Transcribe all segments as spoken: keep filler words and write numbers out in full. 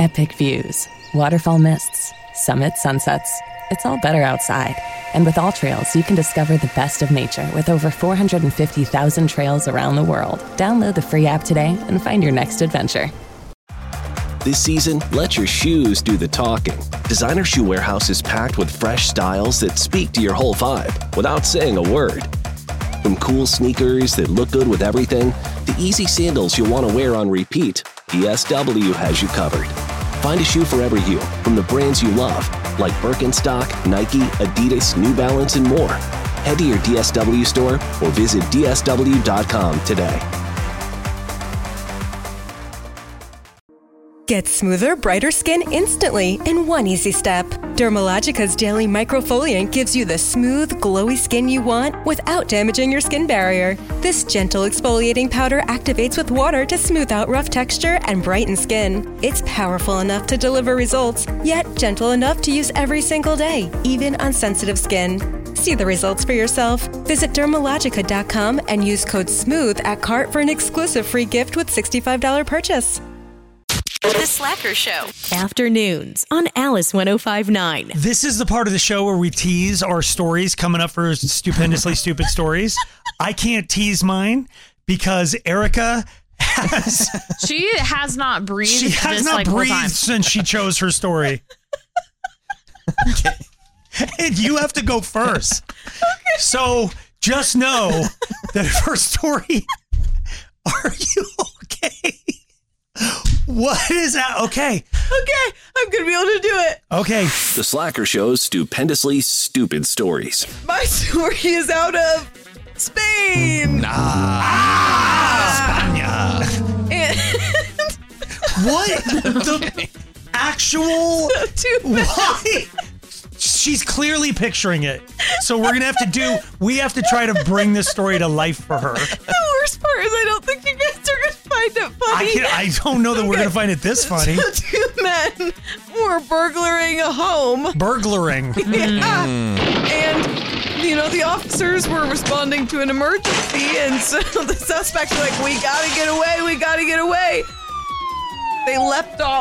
epic views, waterfall mists, summit sunsets. It's all better outside. And with All Trails, you can discover the best of nature with over four hundred fifty thousand trails around the world. Download the free app today and find your next adventure. This season, let your shoes do the talking. Designer Shoe Warehouse is packed with fresh styles that speak to your whole vibe without saying a word. From cool sneakers that look good with everything, to easy sandals you'll want to wear on repeat, D S W has you covered. Find a shoe for every you from the brands you love, like Birkenstock, Nike, Adidas, New Balance, and more. Head to your D S W store or visit D S W dot com today. Get smoother, brighter skin instantly in one easy step. Dermalogica's daily microfoliant gives you the smooth, glowy skin you want without damaging your skin barrier. This gentle exfoliating powder activates with water to smooth out rough texture and brighten skin. It's powerful enough to deliver results, yet gentle enough to use every single day, even on sensitive skin. See the results for yourself. Visit Dermalogica dot com and use code SMOOTH at cart for an exclusive free gift with sixty-five dollars purchase. The Slacker Show. Afternoons on Alice one oh five point nine. This is the part of the show where we tease our stories coming up for stupendously stupid stories. I can't tease mine because Erica has... She has not breathed. She has not like breathed since she chose her story. Okay. And you have to go first. Okay. So just know that if her story... Are you okay? What is that? Okay. Okay, I'm going to be able to do it. Okay. The Slacker Show's stupendously stupid stories. My story is out of Spain. Nah. Ah, España. And what? The actual... Why? She's clearly picturing it. So we're going to have to do... We have to try to bring this story to life for her. The worst part is I don't think you guys are going to find it funny. I, can, I don't know that okay. we're going to find it this funny. So two men were burglaring a home. Burglaring. Yeah. Mm. And, you know, the officers were responding to an emergency. And so the suspects were like, we got to get away. We got to get away. They leapt off.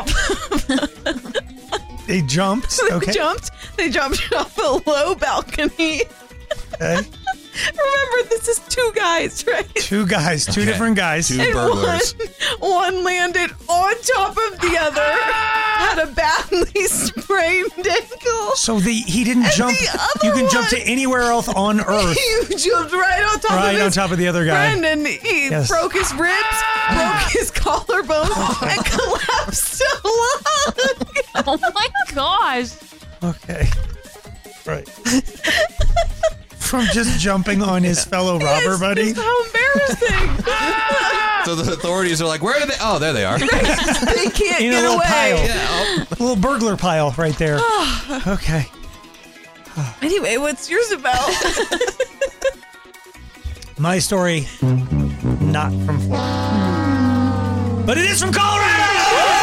They jumped. They okay. jumped. They jumped off a low balcony. Okay. Remember, this is two guys, right? Two guys, two okay. different guys. Two and burglars. One, one landed on top of the other, had a badly sprained ankle. So the he didn't and jump. You can one, jump to anywhere else on Earth. He jumped right on top right of his on top of the other guy. friend, and he yes. broke his ribs, broke his collarbone, and collapsed along. Oh my gosh. Okay. Right. From just jumping on his fellow robber it's buddy. Just how embarrassing. So the authorities are like, where are they? Oh, there they are. They can't In get a little away. pile. Yeah, oh. A little burglar pile right there. Okay. Anyway, what's yours about? My story, not from Florida. But it is from Colorado!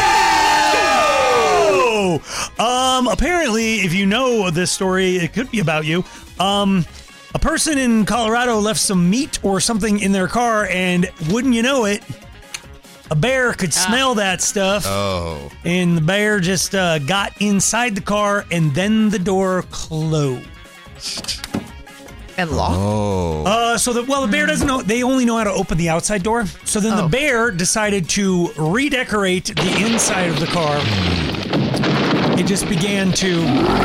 Um, apparently, if you know this story, it could be about you. Um, a person in Colorado left some meat or something in their car, and wouldn't you know it, a bear could smell that stuff. Oh. And the bear just uh, got inside the car, and then the door closed. And locked. Oh. Uh, so that well, the bear doesn't know. They only know how to open the outside door. So then Oh. the bear decided to redecorate the inside of the car. It just began to,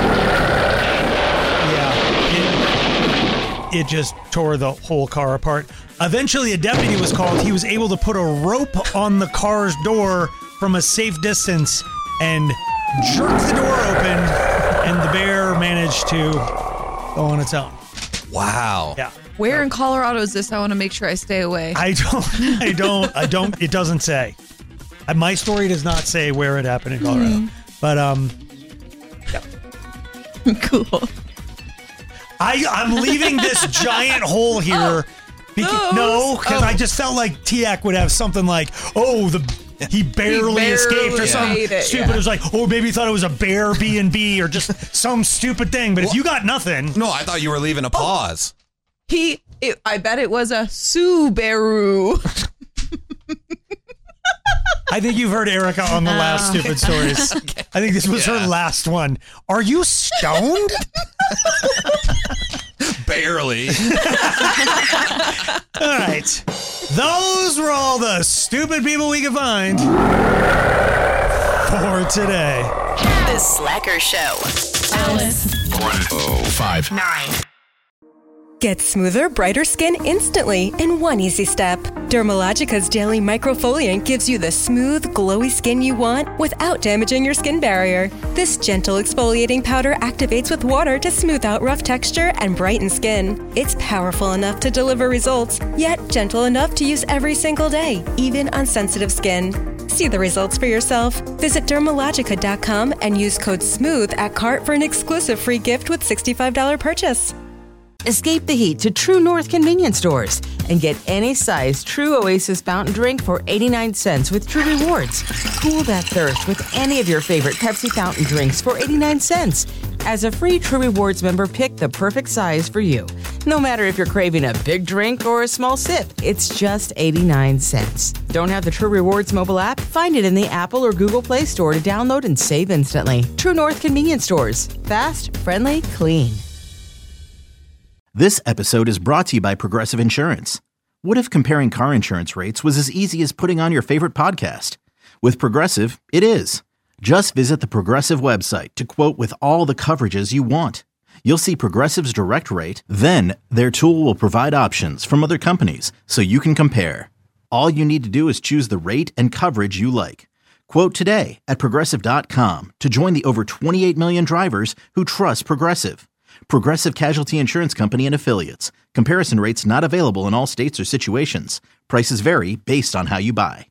yeah, it, it just tore the whole car apart. Eventually, a deputy was called. He was able to put a rope on the car's door from a safe distance and jerk the door open, and the bear managed to go on its own. Wow. Yeah. Where in Colorado is this? I want to make sure I stay away. I don't, I don't, I don't, it doesn't say. Uh, My story does not say where it happened in Colorado. Mm. But, um, yeah. Cool. I, I'm leaving this giant hole here. Beca- Oh, no, because oh. I just felt like Tiak would have something like, oh, the he barely, barely escaped or something made it, stupid. yeah. It was like, oh, maybe he thought it was a bear B and B or just some stupid thing. But if you got nothing. No, I thought you were leaving a pause. He, it, I bet it was a Subaru. I think you've heard Erica on the last Oh. Stupid Stories. I think this was her last one. Are you stoned? Barely. All right. Those were all the stupid people we could find for today. The Slacker Show. Alice. Oh, five. Nine. Get smoother, brighter skin instantly in one easy step. Dermalogica's daily microfoliant gives you the smooth, glowy skin you want without damaging your skin barrier. This gentle exfoliating powder activates with water to smooth out rough texture and brighten skin. It's powerful enough to deliver results, yet gentle enough to use every single day, even on sensitive skin. See the results for yourself. Visit dermalogica dot com and use code SMOOTH at cart for an exclusive free gift with sixty-five dollars purchase. Escape the heat to True North convenience stores and get any size True Oasis fountain drink for eighty-nine cents with True Rewards. Cool that thirst with any of your favorite Pepsi fountain drinks for eighty-nine cents. As a free True Rewards member, pick the perfect size for you. No matter if you're craving a big drink or a small sip, it's just eighty-nine cents. Don't have the True Rewards mobile app? Find it in the Apple or Google Play Store to download and save instantly. True North convenience stores. Fast, friendly, clean. This episode is brought to you by Progressive Insurance. What if comparing car insurance rates was as easy as putting on your favorite podcast? With Progressive, it is. Just visit the Progressive website to quote with all the coverages you want. You'll see Progressive's direct rate, then their tool will provide options from other companies so you can compare. All you need to do is choose the rate and coverage you like. Quote today at Progressive dot com to join the over twenty-eight million drivers who trust Progressive. Progressive Casualty Insurance Company and Affiliates. Comparison rates not available in all states or situations. Prices vary based on how you buy.